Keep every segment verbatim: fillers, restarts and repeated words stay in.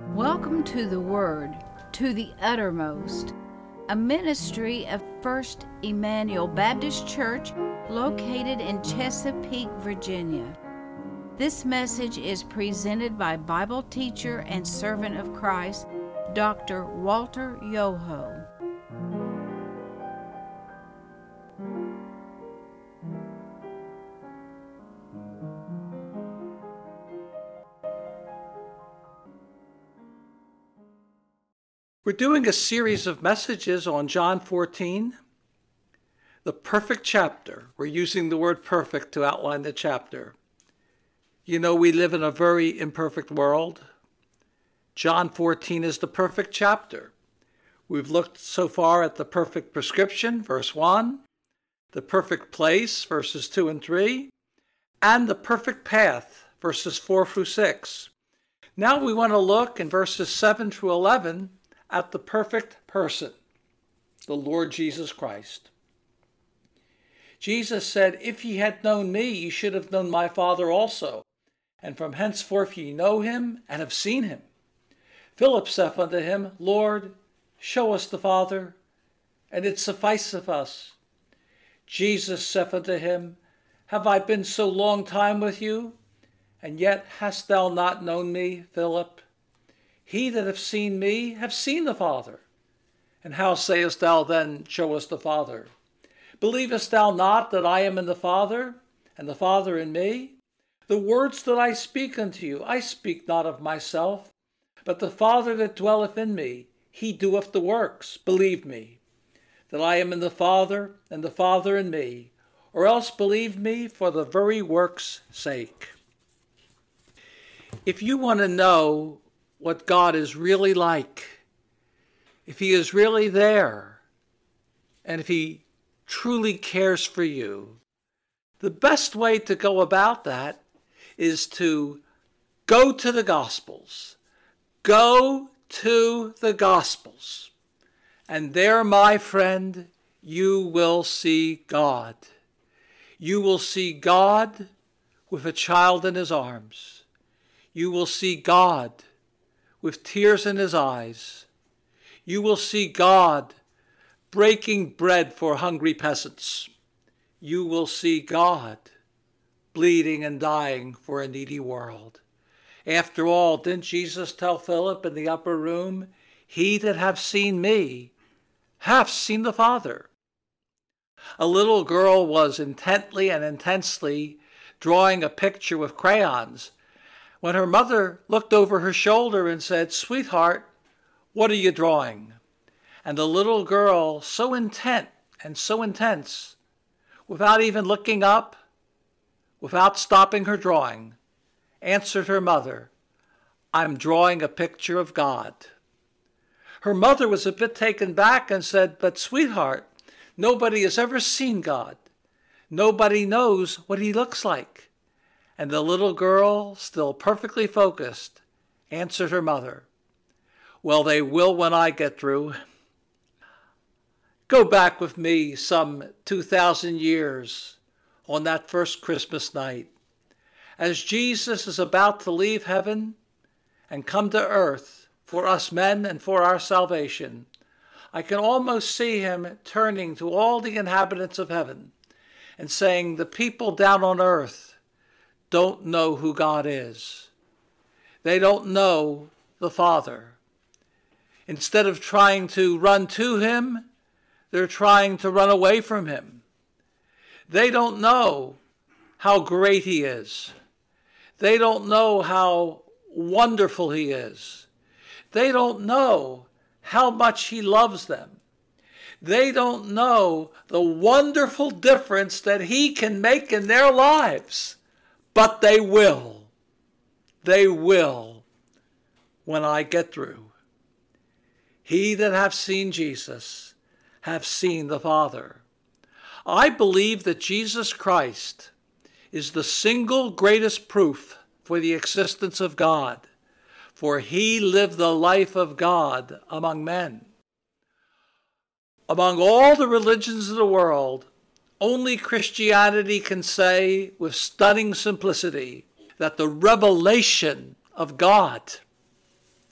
Welcome to the Word, to the Uttermost, a ministry of First Emmanuel Baptist Church located in Chesapeake, Virginia. This message is presented by Bible teacher and servant of Christ, Doctor Walter Yoho. We're doing a series of messages on John fourteen, the perfect chapter. We're using the word perfect to outline the chapter. You know, we live in a very imperfect world. John fourteen is the perfect chapter. We've looked so far at the perfect prescription, verse one, the perfect place, verses two and three, and the perfect path, verses four through six. Now we want to look in verses seven through eleven at the perfect person, the Lord Jesus Christ. Jesus said, "If ye had known me, ye should have known my Father also. And from henceforth ye know him and have seen him." Philip saith unto him, "Lord, show us the Father, and it sufficeth us." Jesus saith unto him, "Have I been so long time with you, and yet hast thou not known me, Philip? He that hath seen me hath seen the Father. And how sayest thou then, Show us the Father? Believest thou not that I am in the Father, and the Father in me? The words that I speak unto you, I speak not of myself, but the Father that dwelleth in me, he doeth the works. Believe me, that I am in the Father, and the Father in me, or else believe me for the very works' sake. If you want to know what God is really like, if he is really there, and if he truly cares for you, the best way to go about that is to go to the Gospels. Go to the Gospels. And there, my friend, you will see God. You will see God with a child in his arms. You will see God with tears in his eyes. You will see God breaking bread for hungry peasants. You will see God bleeding and dying for a needy world. After all, didn't Jesus tell Philip in the upper room, "He that hath seen me hath seen the Father"? A little girl was intently and intensely drawing a picture with crayons when her mother looked over her shoulder and said, "Sweetheart, what are you drawing?" And the little girl, so intent and so intense, without even looking up, without stopping her drawing, answered her mother, "I'm drawing a picture of God." Her mother was a bit taken back and said, "But sweetheart, nobody has ever seen God. Nobody knows what he looks like." And the little girl, still perfectly focused, answered her mother, "Well, they will when I get through." Go back with me some two thousand years on that first Christmas night. As Jesus is about to leave heaven and come to earth for us men and for our salvation, I can almost see him turning to all the inhabitants of heaven and saying, "The people down on earth don't know who God is. They don't know the Father. Instead of trying to run to him, they're trying to run away from him. They don't know how great he is. They don't know how wonderful he is. They don't know how much he loves them. They don't know the wonderful difference that he can make in their lives. But they will. They will when I get through. He that hath seen Jesus hath seen the Father. I believe that Jesus Christ is the single greatest proof for the existence of God, for he lived the life of God among men. Among all the religions of the world, only Christianity can say with stunning simplicity that the revelation of God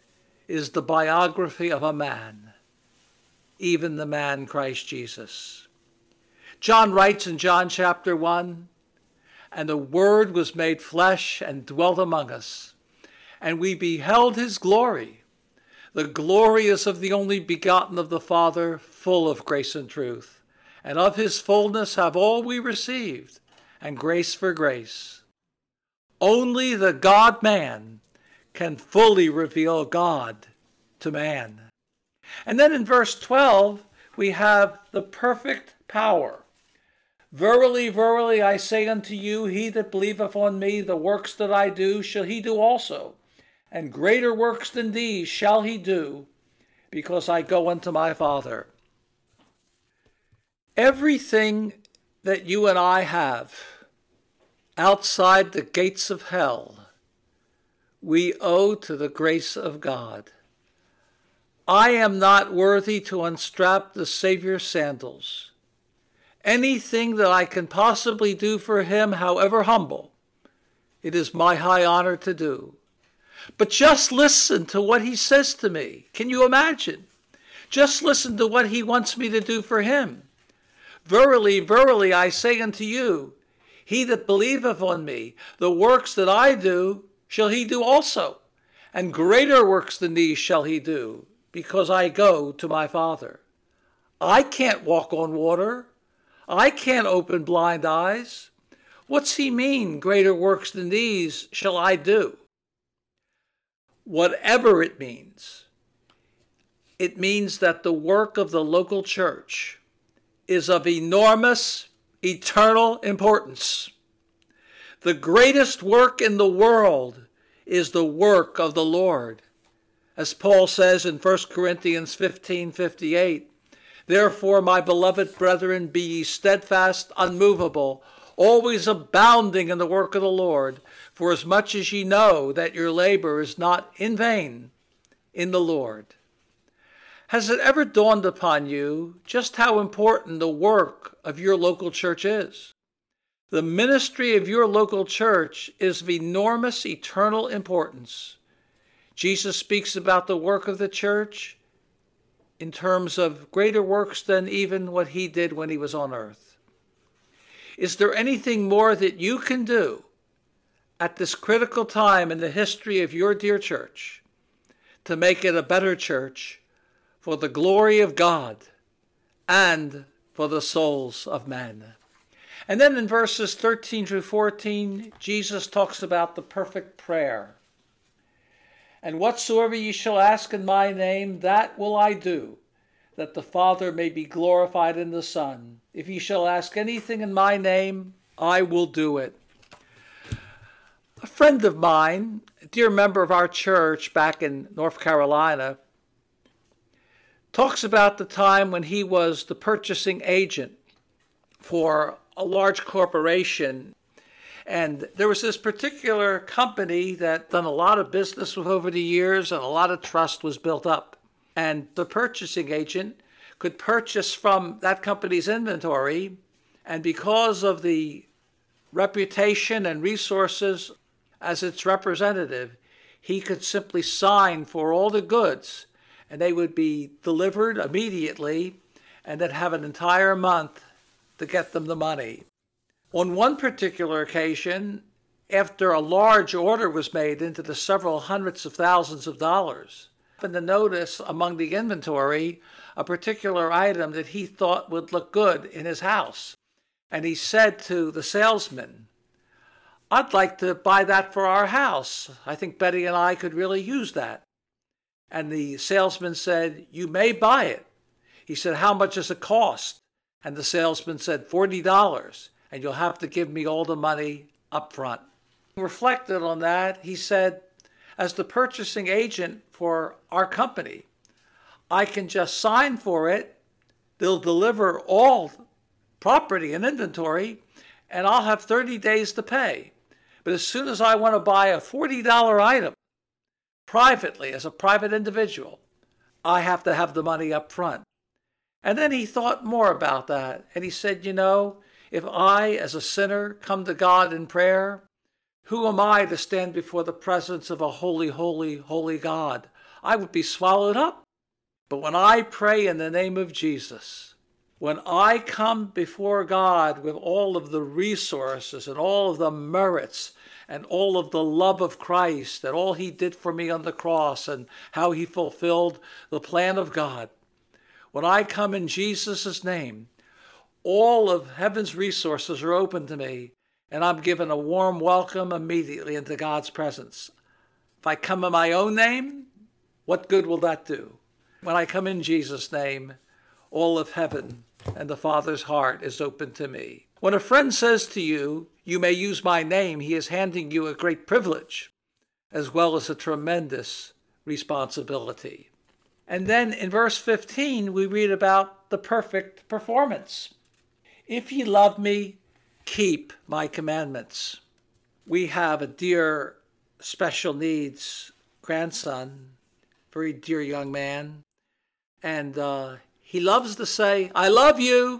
is the biography of a man, even the man Christ Jesus. John writes in John chapter one, "And the Word was made flesh and dwelt among us, and we beheld his glory. The glory is of the only begotten of the Father, full of grace and truth. And of his fullness have all we received, and grace for grace." Only the God-man can fully reveal God to man. And then in verse twelve, we have the perfect power. "Verily, verily, I say unto you, he that believeth on me, the works that I do shall he do also, and greater works than these shall he do, because I go unto my Father." Everything that you and I have outside the gates of hell, we owe to the grace of God. I am not worthy to unstrap the Savior's sandals. Anything that I can possibly do for him, however humble, it is my high honor to do. But just listen to what he says to me. Can you imagine? Just listen to what he wants me to do for him. "Verily, verily, I say unto you, he that believeth on me, the works that I do shall he do also, and greater works than these shall he do, because I go to my Father." I can't walk on water. I can't open blind eyes. What's he mean, greater works than these shall I do? Whatever it means, it means that the work of the local church is of enormous, eternal importance. The greatest work in the world is the work of the Lord. As Paul says in First Corinthians fifteen fifty-eight, "Therefore, my beloved brethren, be ye steadfast, unmovable, always abounding in the work of the Lord, for as much as ye know that your labor is not in vain in the Lord." Has it ever dawned upon you just how important the work of your local church is? The ministry of your local church is of enormous eternal importance. Jesus speaks about the work of the church in terms of greater works than even what he did when he was on earth. Is there anything more that you can do at this critical time in the history of your dear church to make it a better church for the glory of God and for the souls of men? And then in verses thirteen through fourteen, Jesus talks about the perfect prayer. "And whatsoever ye shall ask in my name, that will I do, that the Father may be glorified in the Son. If ye shall ask anything in my name, I will do it." A friend of mine, a dear member of our church back in North Carolina, talks about the time when he was the purchasing agent for a large corporation. And there was this particular company that done a lot of business with over the years, and a lot of trust was built up. And the purchasing agent could purchase from that company's inventory, and because of the reputation and resources as its representative, he could simply sign for all the goods, and they would be delivered immediately, and then have an entire month to get them the money. On one particular occasion, after a large order was made into the several hundreds of thousands of dollars, happened to notice among the inventory a particular item that he thought would look good in his house. And he said to the salesman, "I'd like to buy that for our house. I think Betty and I could really use that." And the salesman said, "You may buy it." He said, "How much does it cost?" And the salesman said, forty dollars, and you'll have to give me all the money up front. He reflected on that. He said, as the purchasing agent for our company, I can just sign for it. They'll deliver all property and inventory, and I'll have thirty days to pay. But as soon as I want to buy a forty dollar item privately as a private individual, I have to have the money up front. And then he thought more about that, and he said, you know, if I, as a sinner, come to God in prayer, who am I to stand before the presence of a holy, holy, holy God? I would be swallowed up. But when I pray in the name of Jesus, when I come before God with all of the resources and all of the merits and all of the love of Christ and all he did for me on the cross and how he fulfilled the plan of God, when I come in Jesus' name, all of heaven's resources are open to me, and I'm given a warm welcome immediately into God's presence. If I come in my own name, what good will that do? When I come in Jesus' name, all of heaven and the Father's heart is open to me. When a friend says to you, you may use my name, he is handing you a great privilege, as well as a tremendous responsibility. And then in verse fifteen, we read about the perfect performance. If ye love me, keep my commandments. We have a dear special needs grandson, very dear young man, and uh, he loves to say, I love you,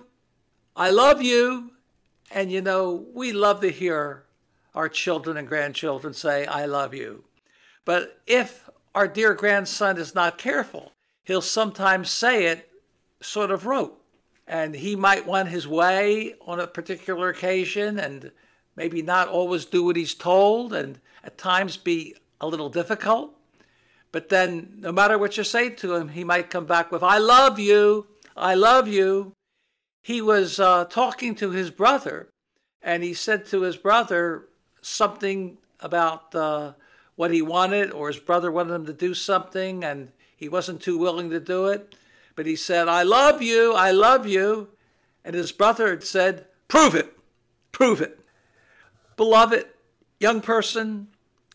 I love you. And you know, we love to hear our children and grandchildren say, I love you. But if our dear grandson is not careful, he'll sometimes say it sort of rote. And he might want his way on a particular occasion and maybe not always do what he's told and at times be a little difficult. But then no matter what you say to him, he might come back with, I love you, I love you. He was uh, talking to his brother, and he said to his brother something about uh, what he wanted, or his brother wanted him to do something, and he wasn't too willing to do it. But he said, I love you, I love you. And his brother had said, prove it, prove it. Beloved, young person,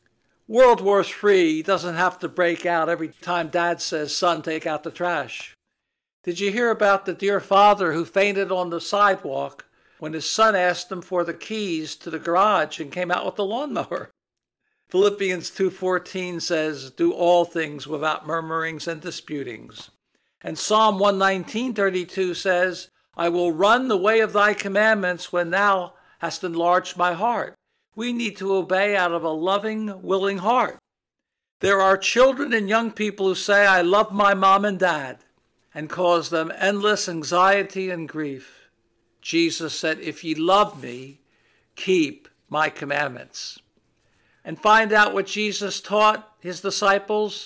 World War Three doesn't have to break out every time Dad says, son, take out the trash. Did you hear about the dear father who fainted on the sidewalk when his son asked him for the keys to the garage and came out with the lawnmower? Philippians two fourteen says, do all things without murmurings and disputings. And Psalm one nineteen thirty-two says, I will run the way of thy commandments when thou hast enlarged my heart. We need to obey out of a loving, willing heart. There are children and young people who say, I love my mom and dad, and cause them endless anxiety and grief. Jesus said, if ye love me, keep my commandments. And find out what Jesus taught his disciples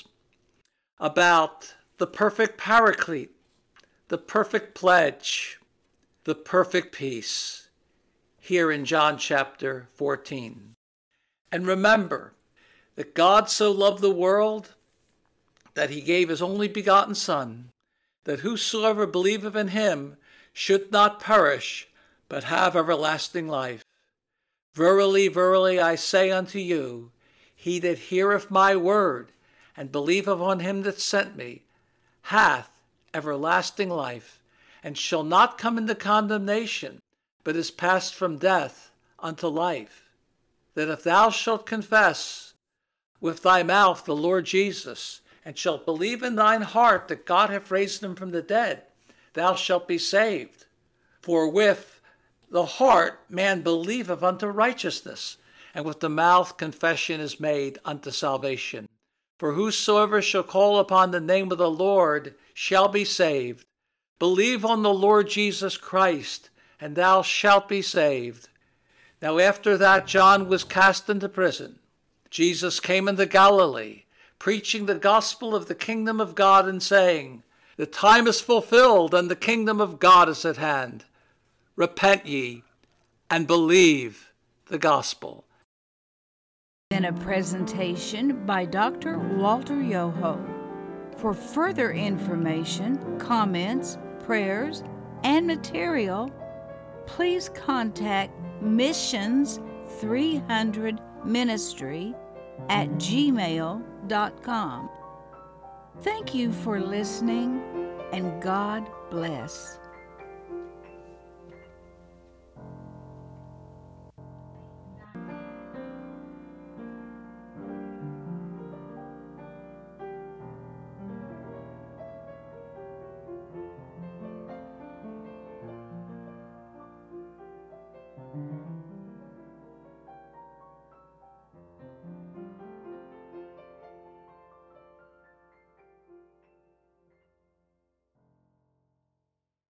about the perfect paraclete, the perfect pledge, the perfect peace, here in John chapter fourteen. And remember that God so loved the world that he gave his only begotten Son, that whosoever believeth in him should not perish, but have everlasting life. Verily, verily, I say unto you, he that heareth my word, and believeth on him that sent me, hath everlasting life, and shall not come into condemnation, but is passed from death unto life. That if thou shalt confess with thy mouth the Lord Jesus, and shalt believe in thine heart that God hath raised him from the dead, thou shalt be saved. For with the heart man believeth unto righteousness, and with the mouth confession is made unto salvation. For whosoever shall call upon the name of the Lord shall be saved. Believe on the Lord Jesus Christ, and thou shalt be saved. Now after that John was cast into prison, Jesus came into Galilee, preaching the gospel of the kingdom of God and saying, the time is fulfilled and the kingdom of God is at hand. Repent ye and believe the gospel. In a presentation by Doctor Walter Yoho. For further information, comments, prayers, and material, please contact missions three hundred ministry at gmail dot com. Thank you for listening, and God bless.